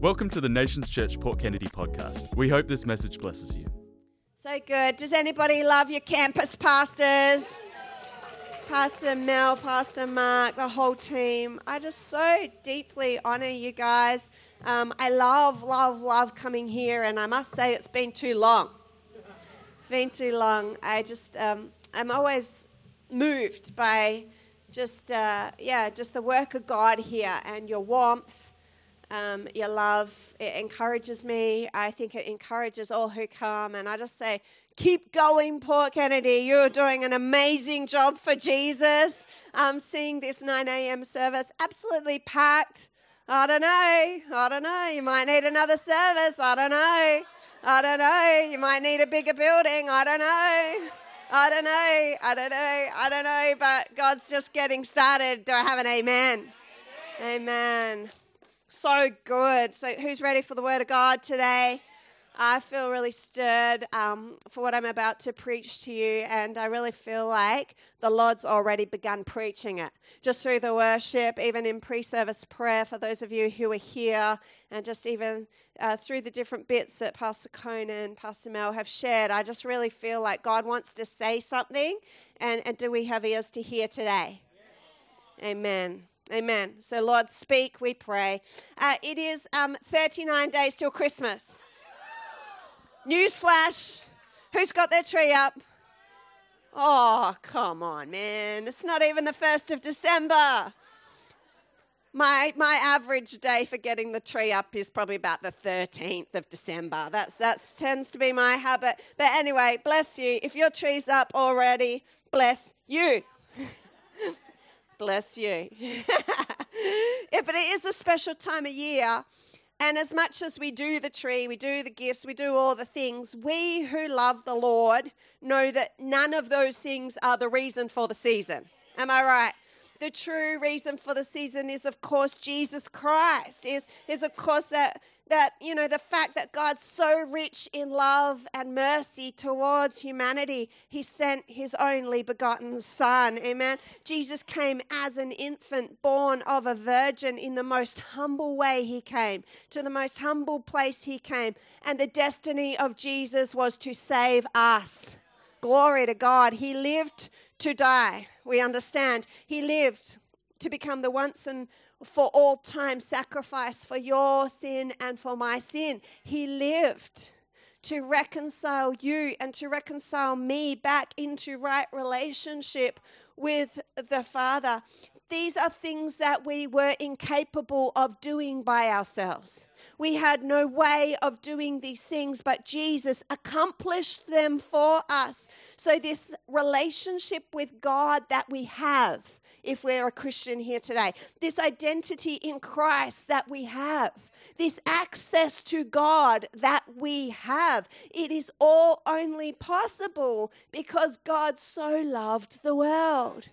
Welcome to the Nations Church Port Kennedy podcast. We hope this message blesses you. So good. Does anybody love your campus pastors? Pastor Mel, Pastor Mark, the whole team. I just so deeply honor you guys. I love coming here, and I must say it's been too long. It's been too long. I'm always moved by just the work of God here and your warmth, your love. It encourages me. I think it encourages all who come, and I just say, keep going, Port Kennedy. You're doing an amazing job for Jesus. Seeing this 9 a.m. service absolutely packed. I don't know. You might need another service. I don't know. You might need a bigger building. I don't know. But God's just getting started. Do I have an amen? Amen. So good. So who's ready for the word of God today? I feel really stirred for what I'm about to preach to you, and I really feel like the Lord's already begun preaching it. Just through the worship, even in pre-service prayer for those of you who are here, and just even through the different bits that Pastor Conan, Pastor Mel have shared, I just really feel like God wants to say something, and do we have ears to hear today? Yes. Amen. So Lord, speak, we pray. It is 39 days till Christmas. Newsflash, who's got their tree up? Oh, come on, man. It's not even the 1st of December. My average day for getting the tree up is probably about the 13th of December. That tends to be my habit. But anyway, bless you. If your tree's up already, bless you. Bless you. Yeah, but it is a special time of year. And as much as we do the tree, we do the gifts, we do all the things, we who love the Lord know that none of those things are the reason for the season. Am I right? The true reason for the season is, of course, Jesus Christ. Is of course, that the fact that God's so rich in love and mercy towards humanity, He sent His only begotten Son. Amen. Jesus came as an infant born of a virgin in the most humble way He came, to the most humble place He came. And the destiny of Jesus was to save us. Glory to God. He lived to die. We understand. He lived to become the once and for all time sacrifice for your sin and for my sin. He lived to reconcile you and to reconcile me back into right relationship with the Father. These are things that we were incapable of doing by ourselves. We had no way of doing these things, but Jesus accomplished them for us. So this relationship with God that we have, if we're a Christian here today, this identity in Christ that we have, this access to God that we have, it is all only possible because God so loved the world.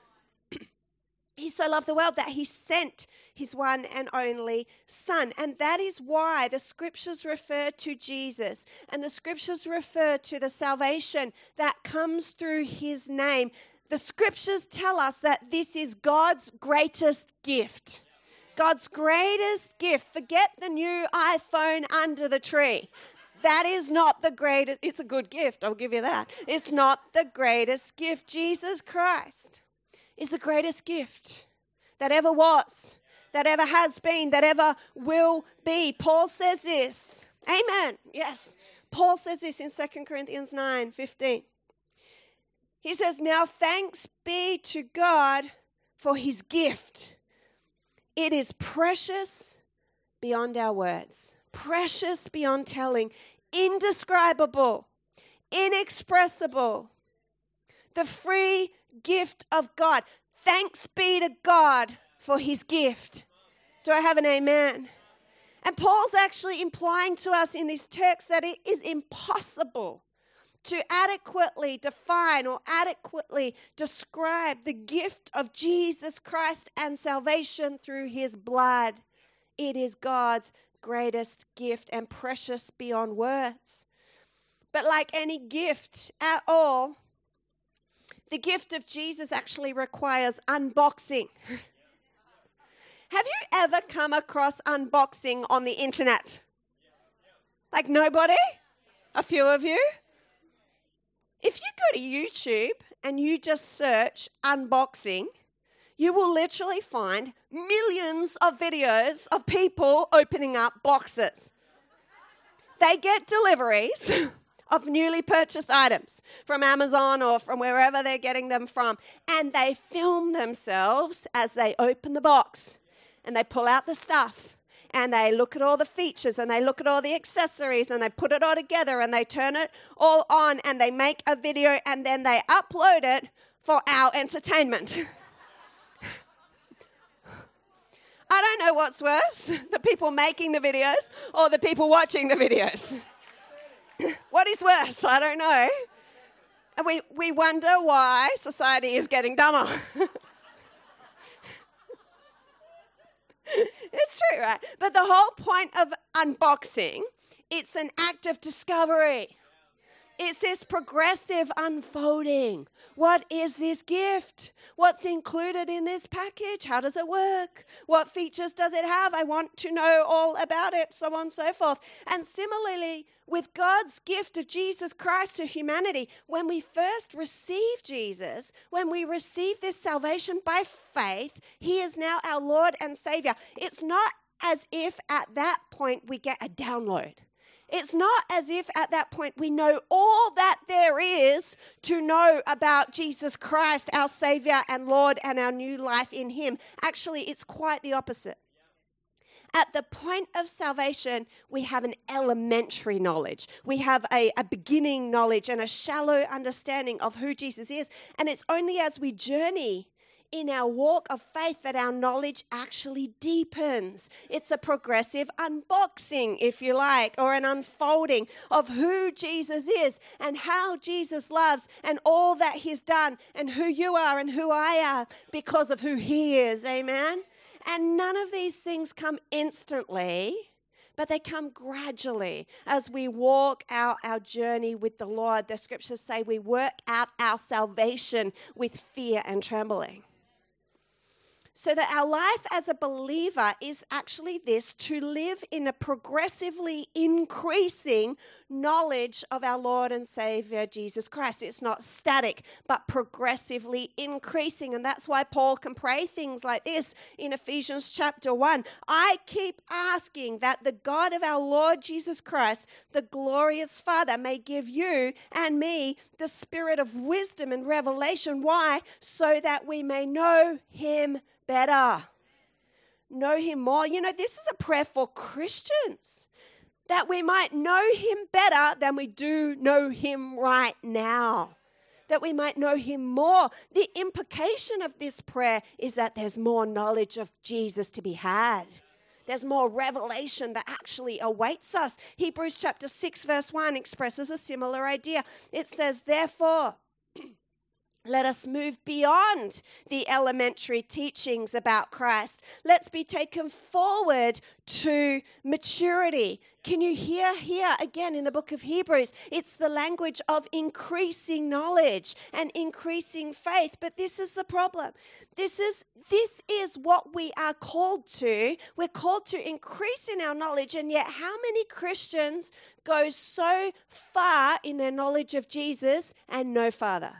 He so loved the world that He sent His one and only Son. And that is why the scriptures refer to Jesus, and the scriptures refer to the salvation that comes through His name. The scriptures tell us that this is God's greatest gift. God's greatest gift. Forget the new iPhone under the tree. That is not the greatest. It's a good gift, I'll give you that. It's not the greatest gift. Jesus Christ is the greatest gift that ever was, that ever has been, that ever will be. Paul says this. Amen. Yes. Paul says this in 2 Corinthians 9:15. He says, now thanks be to God for His gift. It is precious beyond our words, precious beyond telling, indescribable, inexpressible. The free gift of God. Thanks be to God for His gift. Do I have an amen? And Paul's actually implying to us in this text that it is impossible to adequately define or adequately describe the gift of Jesus Christ and salvation through His blood. It is God's greatest gift and precious beyond words. But like any gift at all, the gift of Jesus actually requires unboxing. Have you ever come across unboxing on the internet? Like nobody? A few of you? If you go to YouTube and you just search unboxing, you will literally find millions of videos of people opening up boxes. They get deliveries of newly purchased items from Amazon or from wherever they're getting them from, and they film themselves as they open the box, and they pull out the stuff, and they look at all the features, and they look at all the accessories, and they put it all together, and they turn it all on, and they make a video, and then they upload it for our entertainment. I don't know what's worse, the people making the videos or the people watching the videos. What is worse? I don't know. And we wonder why society is getting dumber. It's true, right? But the whole point of unboxing, it's an act of discovery. It's this progressive unfolding. What is this gift? What's included in this package? How does it work? What features does it have? I want to know all about it, so on and so forth. And similarly, with God's gift of Jesus Christ to humanity, when we first receive Jesus, when we receive this salvation by faith, He is now our Lord and Savior. It's not as if at that point we get a download. It's not as if at that point we know all that there is to know about Jesus Christ, our Savior and Lord, and our new life in Him. Actually, it's quite the opposite. At the point of salvation, we have an elementary knowledge. We have a beginning knowledge and a shallow understanding of who Jesus is. And it's only as we journey in our walk of faith that our knowledge actually deepens. It's a progressive unboxing, if you like, or an unfolding of who Jesus is and how Jesus loves and all that He's done and who you are and who I are because of who He is. Amen? And none of these things come instantly, but they come gradually as we walk out our journey with the Lord. The scriptures say we work out our salvation with fear and trembling. So that our life as a believer is actually this, to live in a progressively increasing knowledge of our Lord and Savior, Jesus Christ. It's not static, but progressively increasing. And that's why Paul can pray things like this in Ephesians chapter 1. I keep asking that the God of our Lord Jesus Christ, the glorious Father, may give you and me the spirit of wisdom and revelation. Why? So that we may know Him better. Know Him more. You know, this is a prayer for Christians, that we might know Him better than we do know Him right now, that we might know Him more. The implication of this prayer is that there's more knowledge of Jesus to be had. There's more revelation that actually awaits us. Hebrews chapter 6 verse 1 expresses a similar idea. It says, therefore, let us move beyond the elementary teachings about Christ. Let's be taken forward to maturity. Can you hear here again in the book of Hebrews? It's the language of increasing knowledge and increasing faith. But this is the problem. This is what we are called to. We're called to increase in our knowledge, and yet how many Christians go so far in their knowledge of Jesus and no farther?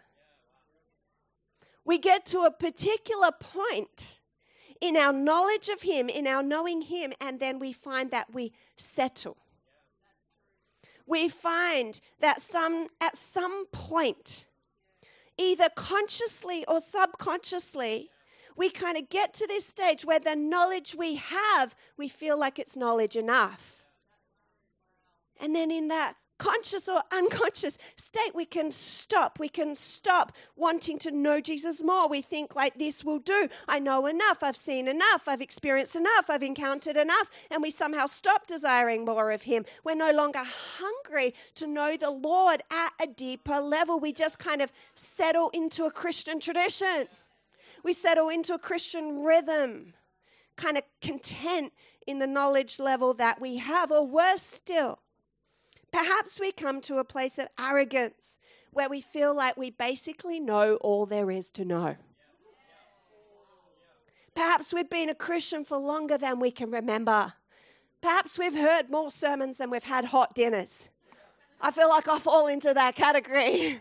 We get to a particular point in our knowledge of Him, in our knowing Him, and then we find that we settle. We find that at some point, either consciously or subconsciously, we kind of get to this stage where the knowledge we have, we feel like it's knowledge enough. And then in that conscious or unconscious state, we can stop. We can stop wanting to know Jesus more. We think like, this will do. I know enough. I've seen enough. I've experienced enough. I've encountered enough. And we somehow stop desiring more of Him. We're no longer hungry to know the Lord at a deeper level. We just kind of settle into a Christian tradition. We settle into a Christian rhythm, kind of content in the knowledge level that we have. Or worse still, perhaps we come to a place of arrogance where we feel like we basically know all there is to know. Perhaps we've been a Christian for longer than we can remember. Perhaps we've heard more sermons than we've had hot dinners. I feel like I fall into that category.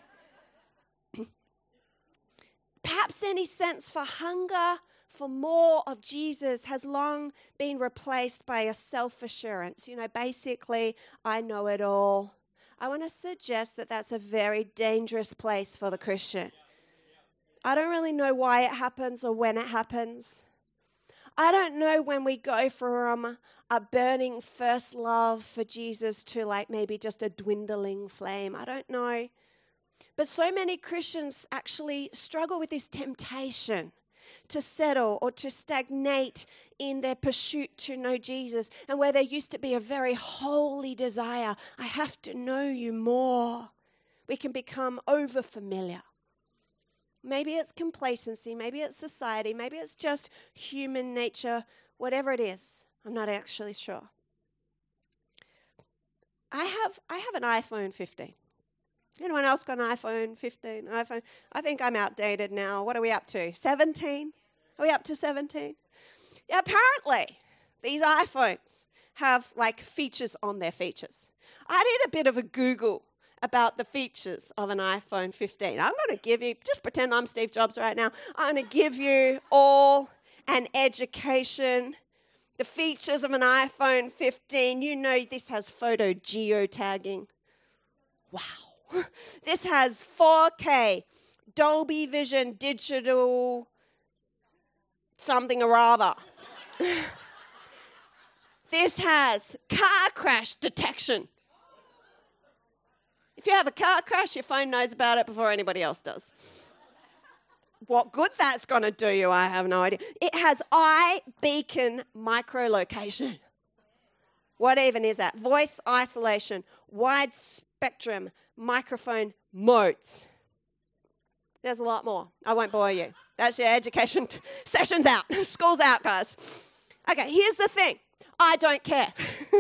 Perhaps any sense for hunger for more of Jesus has long been replaced by a self-assurance. Basically, I know it all. I want to suggest that that's a very dangerous place for the Christian. I don't really know why it happens or when it happens. I don't know when we go from a burning first love for Jesus to maybe just a dwindling flame. I don't know. But so many Christians actually struggle with this temptation to settle or to stagnate in their pursuit to know Jesus. And where there used to be a very holy desire, I have to know you more, we can become over-familiar. Maybe it's complacency, maybe it's society, maybe it's just human nature, whatever it is. I'm not actually sure. I have an iPhone 15. Anyone else got an iPhone 15? I think I'm outdated now. What are we up to? 17? Are we up to 17? Yeah, apparently, these iPhones have features on their features. I did a bit of a Google about the features of an iPhone 15. I'm going to give you, just pretend I'm Steve Jobs right now. I'm going to give you all an education. The features of an iPhone 15. This has photo geotagging. Wow. This has 4K, Dolby Vision, digital, something or other. This has car crash detection. If you have a car crash, your phone knows about it before anybody else does. What good that's going to do you, I have no idea. It has iBeacon microlocation. What even is that? Voice isolation, wide spectrum, microphone modes. There's a lot more. I won't bore you. That's your education session's out. School's out, guys. Okay, here's the thing. I don't care.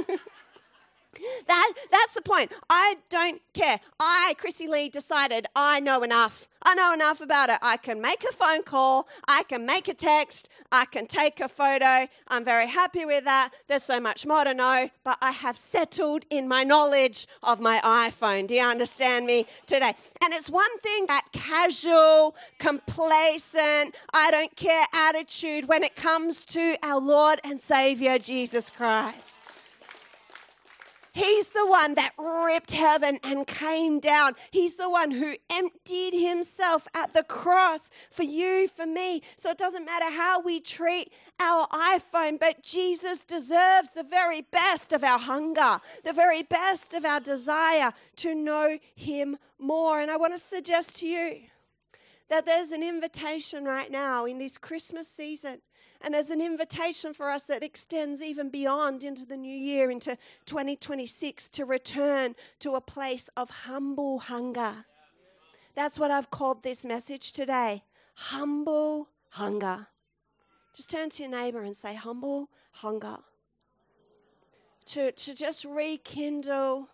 That's the point. I don't care. Chrissy Lee, decided I know enough. I know enough about it. I can make a phone call. I can make a text. I can take a photo. I'm very happy with that. There's so much more to know, but I have settled in my knowledge of my iPhone. Do you understand me today? And it's one thing, that casual, complacent, I don't care attitude when it comes to our Lord and Savior, Jesus Christ. He's the one that ripped heaven and came down. He's the one who emptied himself at the cross for you, for me. So it doesn't matter how we treat our iPhone, but Jesus deserves the very best of our hunger, the very best of our desire to know him more. And I want to suggest to you that there's an invitation right now in this Christmas season. And there's an invitation for us that extends even beyond into the new year, into 2026, to return to a place of humble hunger. That's what I've called this message today, humble hunger. Just turn to your neighbor and say, humble hunger. To just rekindle,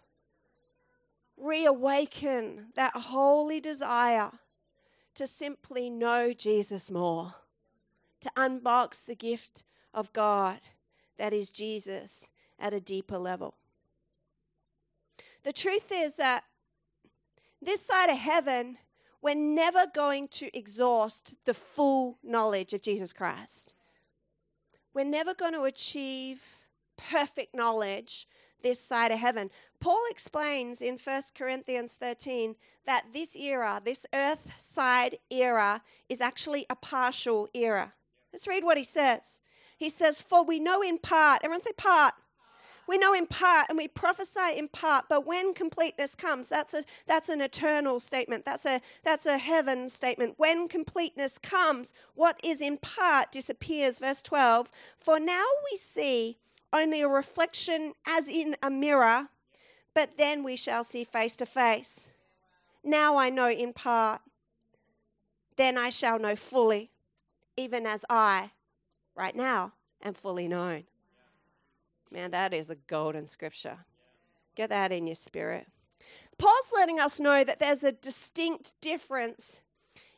reawaken that holy desire to simply know Jesus more. To unbox the gift of God that is Jesus at a deeper level. The truth is that this side of heaven, we're never going to exhaust the full knowledge of Jesus Christ. We're never going to achieve perfect knowledge this side of heaven. Paul explains in 1 Corinthians 13 that this era, this earth side era, is actually a partial era. Let's read what he says. He says, for we know in part. Everyone say part. We know in part and we prophesy in part, but when completeness comes, that's an eternal statement. That's a heaven statement. When completeness comes, what is in part disappears. Verse 12, for now we see only a reflection as in a mirror, but then we shall see face to face. Now I know in part, then I shall know fully, even as I, right now, am fully known. Man, that is a golden scripture. Get that in your spirit. Paul's letting us know that there's a distinct difference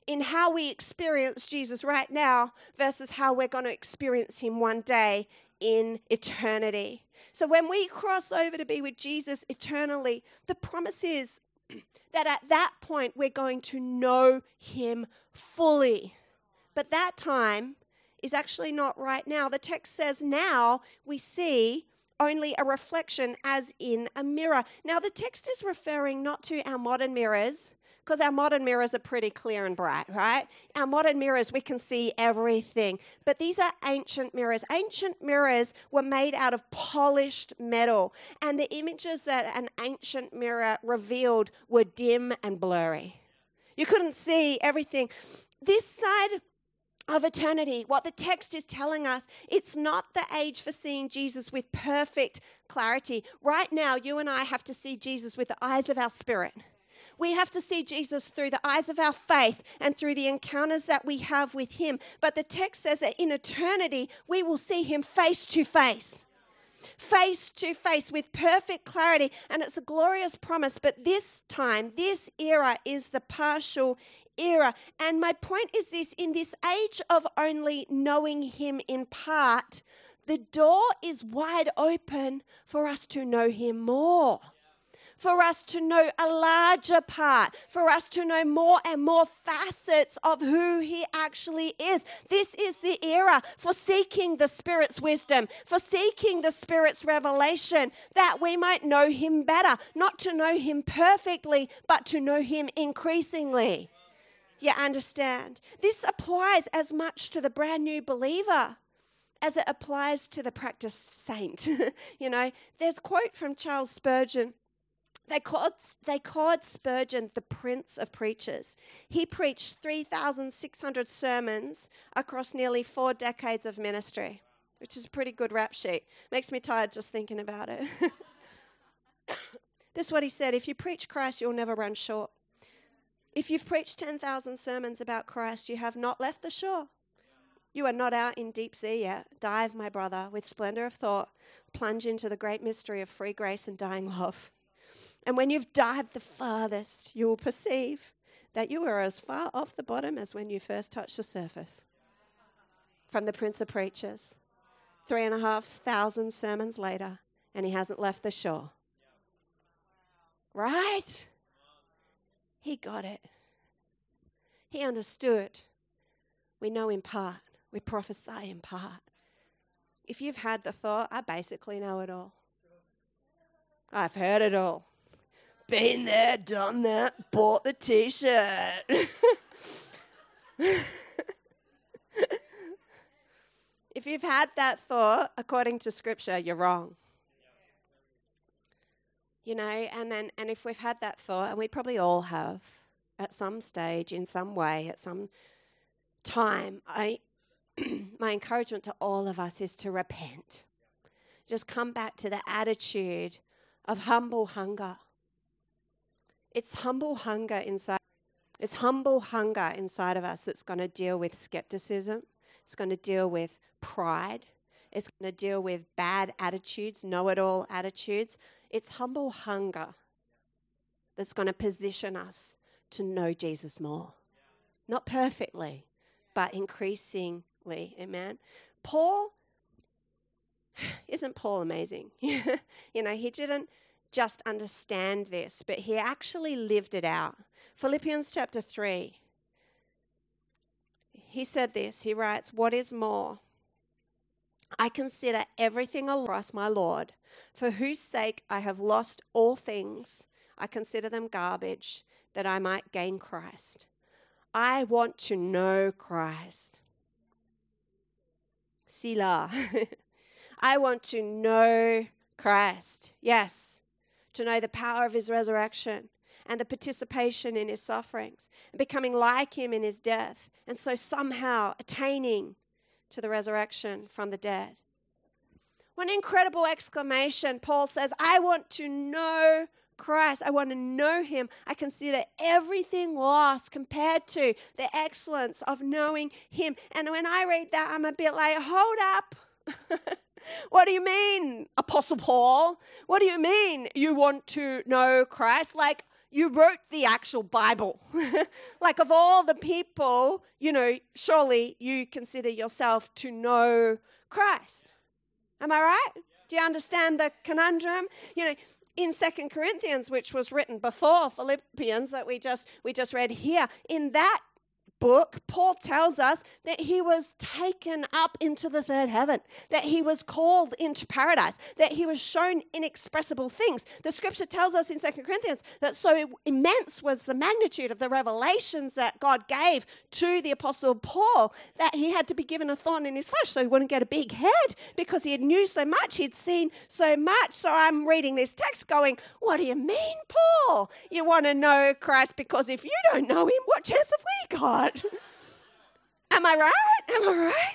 in how we experience Jesus right now versus how we're going to experience him one day in eternity. So when we cross over to be with Jesus eternally, the promise is that at that point we're going to know him fully. But that time is actually not right now. The text says now we see only a reflection as in a mirror. Now the text is referring not to our modern mirrors, because our modern mirrors are pretty clear and bright, right? Our modern mirrors, we can see everything. But these are ancient mirrors. Ancient mirrors were made out of polished metal. And the images that an ancient mirror revealed were dim and blurry. You couldn't see everything. This side of eternity, what the text is telling us, it's not the age for seeing Jesus with perfect clarity. Right now, you and I have to see Jesus with the eyes of our spirit. We have to see Jesus through the eyes of our faith and through the encounters that we have with him. But the text says that in eternity, we will see him face to face with perfect clarity. And it's a glorious promise. But this time, this era is the partial era. And my point is this: in this age of only knowing him in part, the door is wide open for us to know him more. For us to know a larger part, for us to know more and more facets of who he actually is. This is the era for seeking the Spirit's wisdom, for seeking the Spirit's revelation, that we might know him better, not to know him perfectly, but to know him increasingly. You understand? This applies as much to the brand new believer as it applies to the practiced saint. There's a quote from Charles Spurgeon. They called Spurgeon the Prince of Preachers. He preached 3,600 sermons across nearly 4 decades of ministry, which is a pretty good rap sheet. Makes me tired just thinking about it. This is what he said: if you preach Christ, you'll never run short. If you've preached 10,000 sermons about Christ, you have not left the shore. You are not out in deep sea yet. Dive, my brother, with splendor of thought. Plunge into the great mystery of free grace and dying love. And when you've dived the farthest, you will perceive that you are as far off the bottom as when you first touched the surface. From the Prince of Preachers, 3,500 sermons later, and he hasn't left the shore. Right? He got it. He understood. We know in part. We prophesy in part. If you've had the thought, I basically know it all. I've heard it all. Been there, done that, bought the t-shirt. If you've had that thought, according to Scripture, you're wrong. And if we've had that thought, and we probably all have, at some stage, in some way, at some time, my encouragement to all of us is to repent. Just come back to the attitude of humble hunger. It's humble hunger inside. It's humble hunger inside of us that's going to deal with skepticism. It's going to deal with pride. It's going to deal with bad attitudes, know-it-all attitudes. It's humble hunger that's going to position us to know Jesus more. Not perfectly, but increasingly. Amen. Isn't Paul amazing? He didn't just understand this, but he actually lived it out. Philippians chapter 3, he said this, he writes, "What is more, I consider everything a loss, my Lord, for whose sake I have lost all things. I consider them garbage, that I might gain Christ." I want to know Christ. Selah. I want to know Christ. Yes, to know the power of his resurrection and the participation in his sufferings and becoming like him in his death, and so somehow attaining to the resurrection from the dead. What an incredible exclamation. Paul says, I want to know Christ. I want to know him. I consider everything lost compared to the excellence of knowing him. And when I read that, I'm a bit like, hold up. What do you mean, Apostle Paul? What do you mean you want to know Christ? Like, you wrote the actual Bible. Like of all the people, surely you consider yourself to know Christ. Am I right? Do you understand the conundrum? In 2 Corinthians, which was written before Philippians that we just read here, in that book, Paul tells us that he was taken up into the third heaven, that he was called into paradise, that he was shown inexpressible things. The scripture tells us in 2 Corinthians that so immense was the magnitude of the revelations that God gave to the apostle Paul that he had to be given a thorn in his flesh so he wouldn't get a big head because he had knew so much, he'd seen so much. So I'm reading this text going, what do you mean, Paul? You want to know Christ because if you don't know him, what chance have we got? Am I right? Am I right?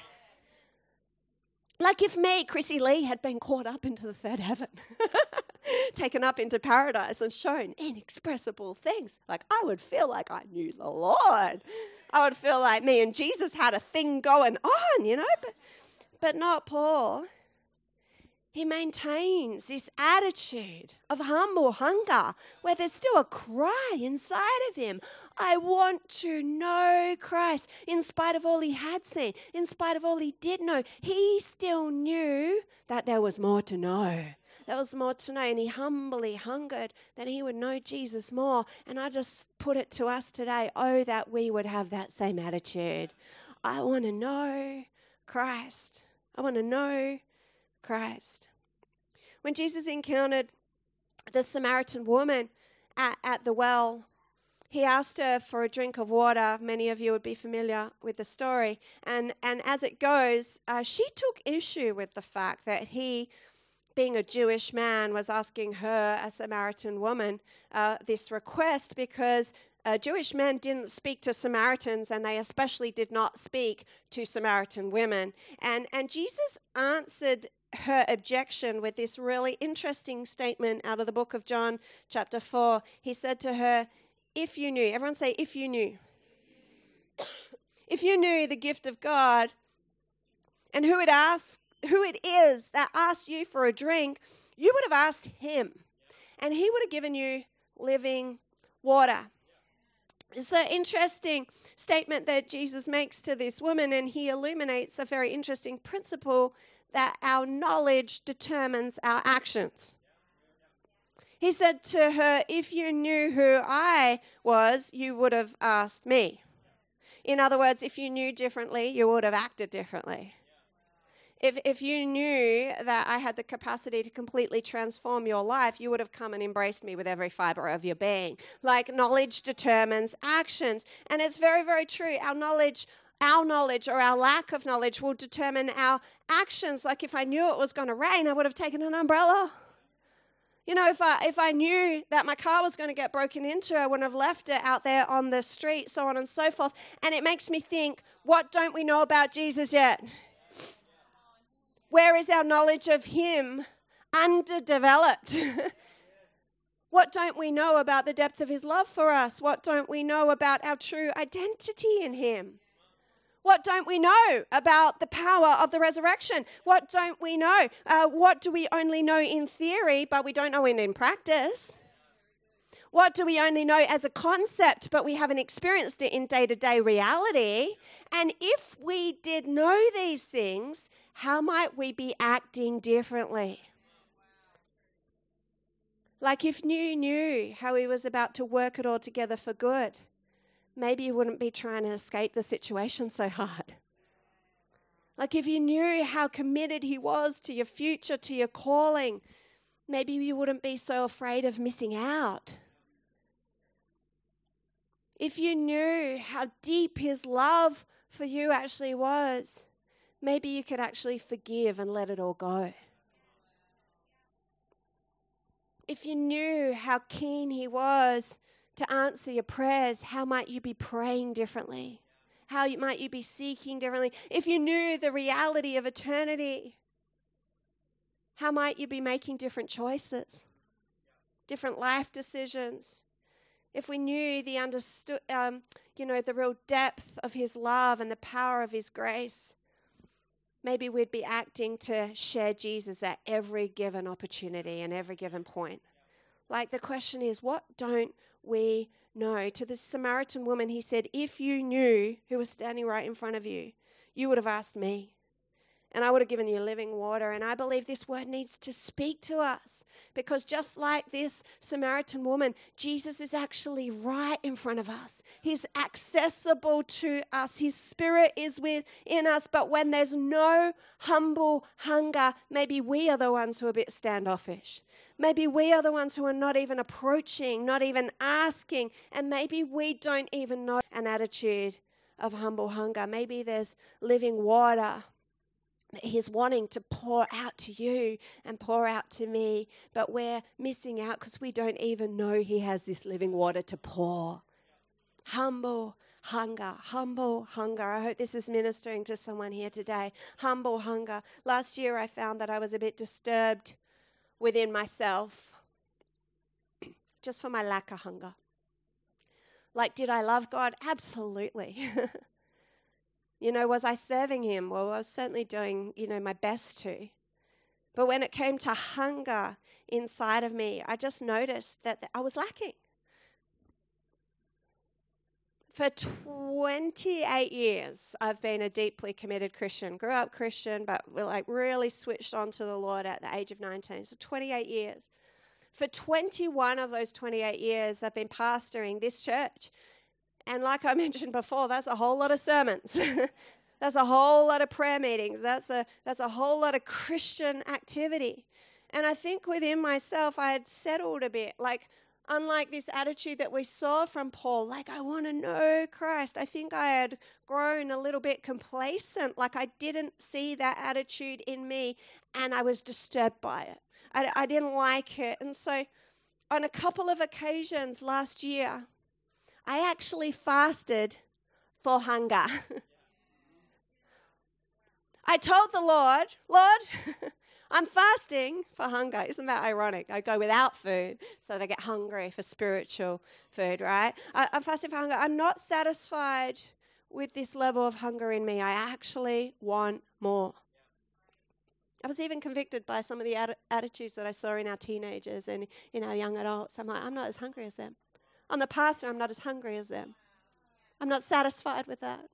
Like if me, Chrissy Lee, had been caught up into the third heaven, taken up into paradise and shown inexpressible things, like I would feel like I knew the Lord. I would feel like me and Jesus had a thing going on, but not Paul. He maintains this attitude of humble hunger where there's still a cry inside of him. I want to know Christ. In spite of all he had seen, in spite of all he did know, he still knew that there was more to know. There was more to know, and he humbly hungered that he would know Jesus more. And I just put it to us today, that we would have that same attitude. I want to know Christ. I want to know Christ. When Jesus encountered the Samaritan woman at the well, he asked her for a drink of water. Many of you would be familiar with the story. And as it goes, she took issue with the fact that he, being a Jewish man, was asking her, a Samaritan woman, this request because Jewish men didn't speak to Samaritans, and they especially did not speak to Samaritan women. And Jesus answered her objection with this really interesting statement out of the book of John chapter 4. He said to her, if you knew, everyone say, if you knew. If you knew the gift of God and who it is that asked you for a drink, you would have asked him and he would have given you living water. It's an interesting statement that Jesus makes to this woman, and he illuminates a very interesting principle that our knowledge determines our actions. He said to her, if you knew who I was, you would have asked me. In other words, if you knew differently, you would have acted differently. If you knew that I had the capacity to completely transform your life, you would have come and embraced me with every fiber of your being. Like knowledge determines actions. And it's very, very true. Our knowledge or our lack of knowledge will determine our actions. Like if I knew it was going to rain, I would have taken an umbrella. If I knew that my car was going to get broken into, I wouldn't have left it out there on the street, so on and so forth. And it makes me think, what don't we know about Jesus yet? Where is our knowledge of him underdeveloped? What don't we know about the depth of his love for us? What don't we know about our true identity in him? What don't we know about the power of the resurrection? What don't we know? What do we only know in theory, but we don't know it in practice? What do we only know as a concept, but we haven't experienced it in day-to-day reality? And if we did know these things, how might we be acting differently? Like if you knew how he was about to work it all together for good, maybe you wouldn't be trying to escape the situation so hard. Like if you knew how committed he was to your future, to your calling, maybe you wouldn't be so afraid of missing out. If you knew how deep his love for you actually was, maybe you could actually forgive and let it all go. If you knew how keen he was to answer your prayers, how might you be praying differently? How might you be seeking differently? If you knew the reality of eternity, how might you be making different choices, different life decisions? If we knew the real depth of his love and the power of his grace, maybe we'd be acting to share Jesus at every given opportunity and every given point. Like the question is, what don't we know? To the Samaritan woman, he said, if you knew who was standing right in front of you, you would have asked me, and I would have given you living water. And I believe this word needs to speak to us, because just like this Samaritan woman, Jesus is actually right in front of us. He's accessible to us. His Spirit is within us. But when there's no humble hunger, maybe we are the ones who are a bit standoffish. Maybe we are the ones who are not even approaching, not even asking, and maybe we don't even know an attitude of humble hunger. Maybe there's living water that He's wanting to pour out to you and pour out to me, but we're missing out because we don't even know He has this living water to pour. Humble hunger, humble hunger. I hope this is ministering to someone here today. Humble hunger. Last year I found that I was a bit disturbed within myself just for my lack of hunger. Like, did I love God? Absolutely. Was I serving Him? Well, I was certainly doing, my best to. But when it came to hunger inside of me, I just noticed that I was lacking. For 28 years, I've been a deeply committed Christian. Grew up Christian, but really switched on to the Lord at the age of 19. So 28 years. For 21 of those 28 years, I've been pastoring this church. And like I mentioned before, that's a whole lot of sermons. That's a whole lot of prayer meetings. That's a whole lot of Christian activity. And I think within myself, I had settled a bit. Unlike this attitude that we saw from Paul, I want to know Christ. I think I had grown a little bit complacent. I didn't see that attitude in me, and I was disturbed by it. I didn't like it. And so on a couple of occasions last year, I actually fasted for hunger. I told the Lord, I'm fasting for hunger. Isn't that ironic? I go without food so that I get hungry for spiritual food, right? I'm fasting for hunger. I'm not satisfied with this level of hunger in me. I actually want more. I was even convicted by some of the attitudes that I saw in our teenagers and in our young adults. I'm not as hungry as them. I'm the pastor, I'm not as hungry as them. I'm not satisfied with that.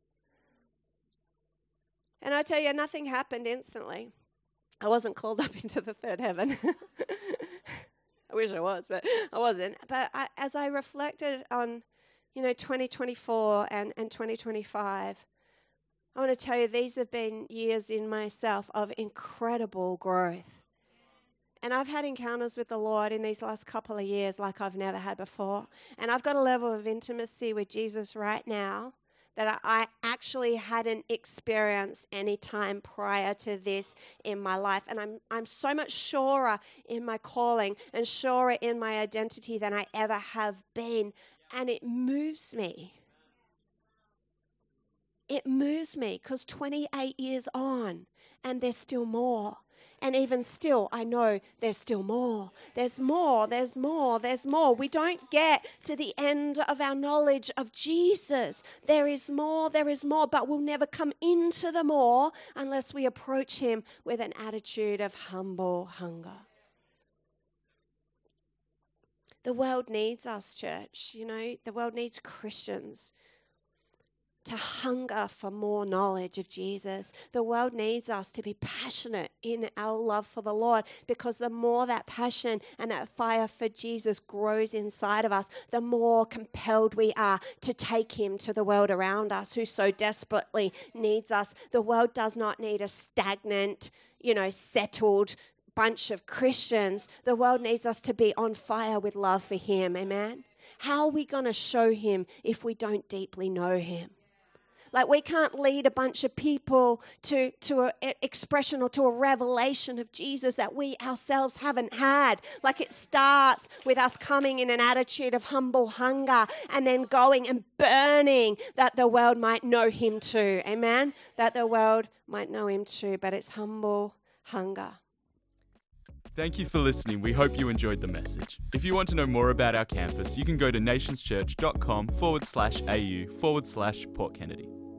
And I tell you, nothing happened instantly. I wasn't called up into the third heaven. I wish I was, but I wasn't. But as I reflected on, 2024 and 2025, I want to tell you, these have been years in myself of incredible growth. And I've had encounters with the Lord in these last couple of years like I've never had before. And I've got a level of intimacy with Jesus right now that I actually hadn't experienced any time prior to this in my life. And I'm so much surer in my calling and surer in my identity than I ever have been. And it moves me. It moves me because 28 years on and there's still more. And even still, I know there's still more. There's more, there's more, there's more. We don't get to the end of our knowledge of Jesus. There is more, but we'll never come into the more unless we approach Him with an attitude of humble hunger. The world needs us, church. The world needs Christians to hunger for more knowledge of Jesus. The world needs us to be passionate in our love for the Lord, because the more that passion and that fire for Jesus grows inside of us, the more compelled we are to take Him to the world around us who so desperately needs us. The world does not need a stagnant, settled bunch of Christians. The world needs us to be on fire with love for Him. Amen? How are we going to show Him if we don't deeply know Him? We can't lead a bunch of people to an expression or to a revelation of Jesus that we ourselves haven't had. It starts with us coming in an attitude of humble hunger and then going and burning that the world might know Him too. Amen? That the world might know Him too, but it's humble hunger. Thank you for listening. We hope you enjoyed the message. If you want to know more about our campus, you can go to nationschurch.com/au/Port Kennedy.